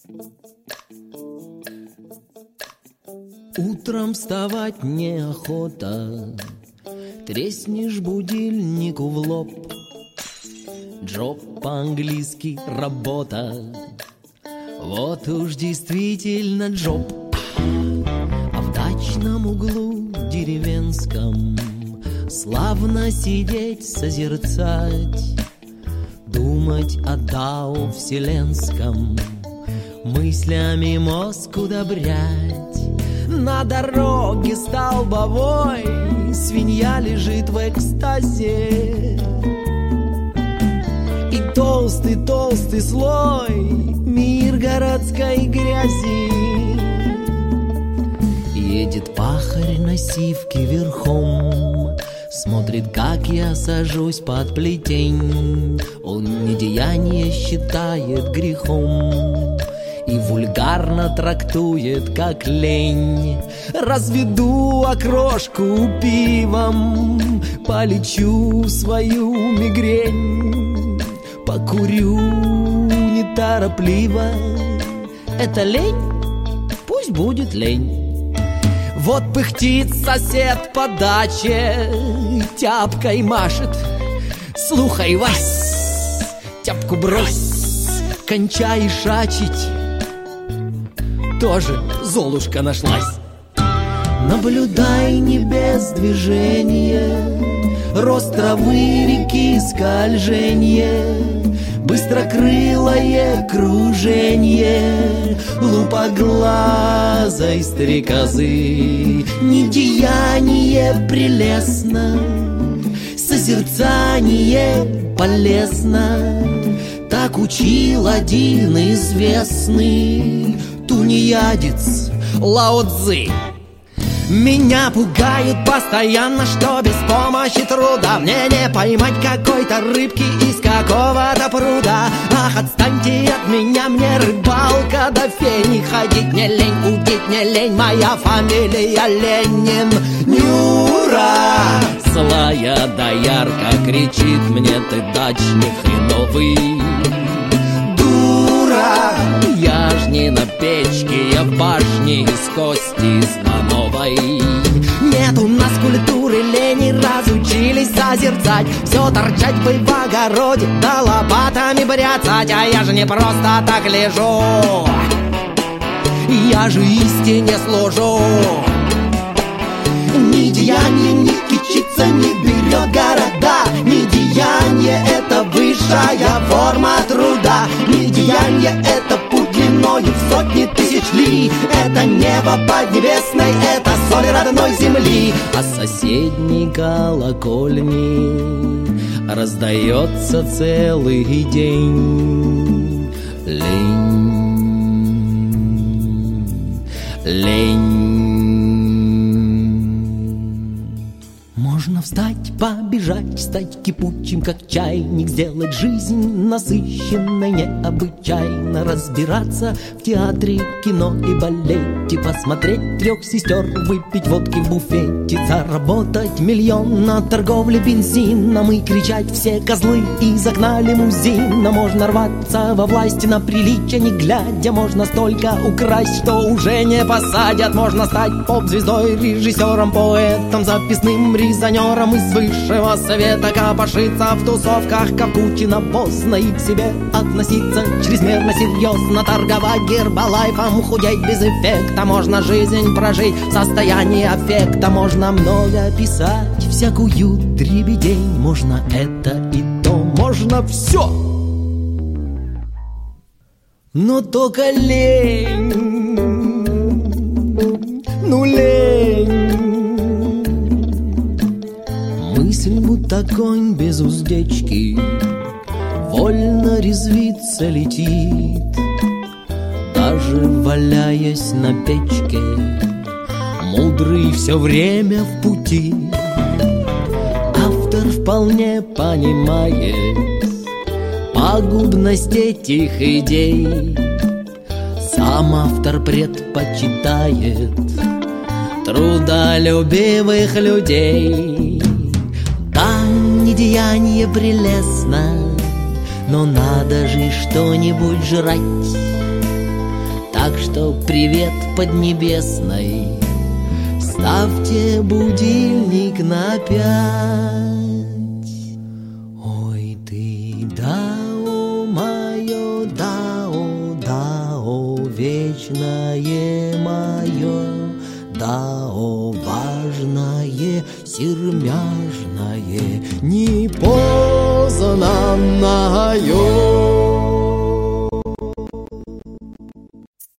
Утром вставать неохота, треснешь будильнику в лоб. Джоб по-английски работа, вот уж действительно джоб. А в дачном углу деревенском славно сидеть, созерцать, думать о Дао вселенском, мыслями мозг удобрять. На дороге столбовой свинья лежит в экстазе, и толстый слой мир городской грязи. Едет пахарь на сивке верхом, смотрит, как я сажусь под плетень. Он недеяние считает грехом и вульгарно трактует, как лень. Разведу окрошку пивом, полечу свою мигрень, покурю неторопливо. Это лень? Пусть будет лень. Вот пыхтит сосед по даче, тяпкой машет. Слухай, Вась, тяпку брось, кончай шачить. Тоже Золушка нашлась. Наблюдай не без движения, рост травы, реки, скольжение, быстрокрылое кружение лупоглазой стрекозы. Недеяние прелестно, созерцание полезно, так учил один известный тунеядец Лао Цзы. Меня пугают постоянно, что без помощи труда мне не поймать какой-то рыбки из какого-то пруда. Ах, отстаньте от меня, мне рыбалка до фени. Ходить не лень, удить не лень, моя фамилия Ленин. Нюра! Злая доярка кричит мне: ты дачник хреновый. Дура! Я ж не на печке, я в башне из кости слоновой. Нет у нас культуры лени, разучились созерцать. Все торчать бы в огороде, да лопатами бряцать. А я же не просто так лежу, я же истине служу. Ни деяние, ни кичится, не берет города. Ни деяние — это высшая форма труда. Ни деяние — это путь длиною в сотни тысяч ли. Это небо поднебесной, это соль родной земли. А соседней колокольни раздается целый день лень, лень. Можно встать, побежать, стать кипучим, как чайник, сделать жизнь насыщенной необычайно, разбираться в театре, кино и балете, посмотреть 3 сестер, выпить водки в буфете, заработать миллион на торговле бензином и кричать: все козлы из окна лимузина. Можно рваться во власти на приличие, не глядя, можно столько украсть, что уже не посадят. Можно стать поп-звездой, режиссером, поэтом, записным резонером из высшего совета, копошиться в тусовках, как Кучина, поздно и к себе относиться чрезмерно серьезно, торговать гербалайфом, худеть без эффекта. Можно жизнь прожить в состоянии аффекта, можно много писать, всякую дребедень, можно это и то, можно все, но только лень, ну лень. Мысль, будто конь без уздечки, вольно резвится летит, даже валяясь на печке, мудрый все время в пути. Автор вполне понимает пагубность этих идей, сам автор предпочитает трудолюбивых людей. Да, недеяние прелестно, но надо же что-нибудь жрать. Так что привет Поднебесной, ставьте будильник на 5. Ой ты, дао мое, дао, дао, вечное мое, дао, важное, сермяжное, непознанное.